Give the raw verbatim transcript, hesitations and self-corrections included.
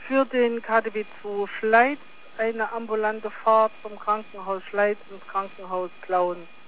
für den K D W zwei Schleiz eine ambulante Fahrt vom Krankenhaus Schleiz ins Krankenhaus Plauen.